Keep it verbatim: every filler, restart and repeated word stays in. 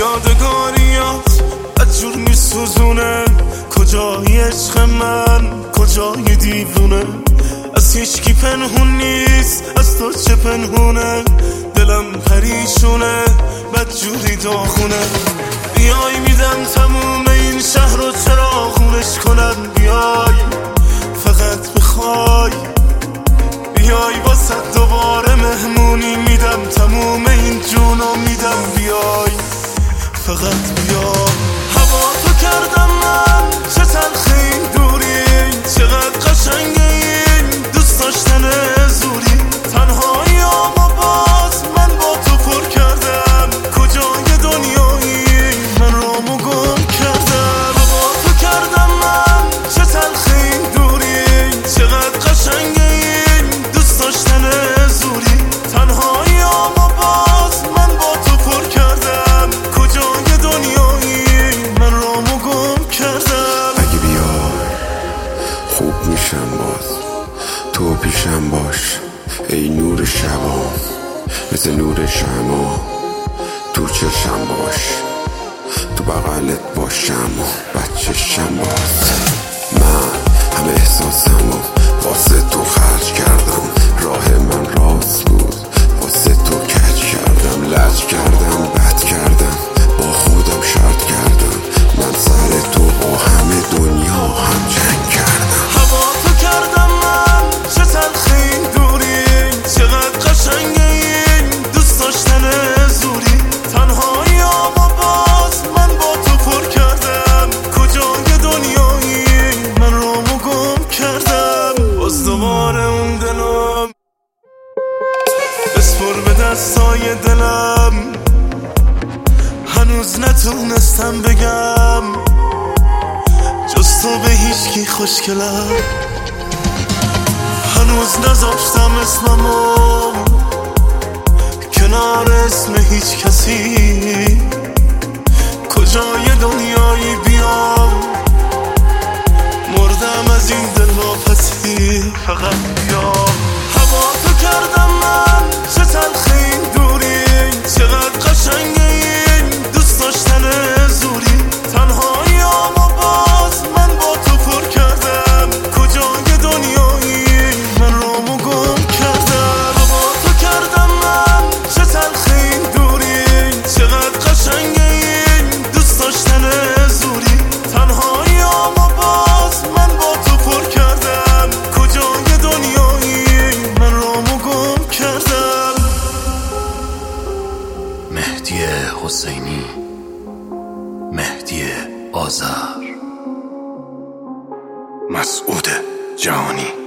یادگاریات بدجور میسوزونه، کجای عشق من کجای دیوونه، از هیچکی پنهون نیست از تو چه پنهونه، دلم پریشونه بدجوری داغونه. بیای میدم تموم این شهر رو چراغونش کنم، بیای فقط بخوای، بیای واسه دوباره مهمونی میدم، تموم این جونو میدم، بیای فقط بیای. هوا تو کردم من چه تلخی این دوری، چقدر قشنگه این دوست داشتن زوری، تنهایی اما باز من با تو پر کردم، کجای دنیایی من رامو گم کردم. هوا تو کردم من چه تلخی این دوری، چقدر قشنگه این دوست داشتن زوری، تنهایی اما باز من با تو پر کردم، کجای دنیایی من رامو گم کردم. اگه بیای خوب میشم باز، تو پیشم باش ای نور شبا، مثل نور شما تو چشم باش، تو بغلت باشم و بچشم باز. من همه احساسم و واسه تو خرج کردم، راه من راست بود واسه تو کج کردم، لج کردم بد کردم با خودم شرط کردم، من سر تو با همه دنیا هم جنگ کردم. هوا تو کردم من چه تلخی این دوری، چقدر قشنگه این دوست داشتن زوری، تنهایی اما باز من با تو پر کردم، کجای دنیایی من رامو گم کردم. باز دوباره اون دلم بسپر به دستای دلم، هنوز نتونستم بگم جز تو به هیچکی خوشگلم، هنوز نذاشتم اسممو کنار اسم هیچ کسی، کجای دنیایی بیام مردم از این دلواپسی، فقط بیام. هوا تو کردم من چه تلخی این دوری، چقدر قشنگه این دوست داشتن زوری، تنهایی اما باز من با تو پر کردم، کجای دنیایی من رامو گم کردم. هوا تو کردم من چه تلخی این دوری، چقدر قشنگه این دوست داشتن زوری، تنهایی اما باز من با تو پر کردم، کجای دنیایی من رامو گم کردم. مهدی حسینی، مهدی آذر، مسعود جهانی.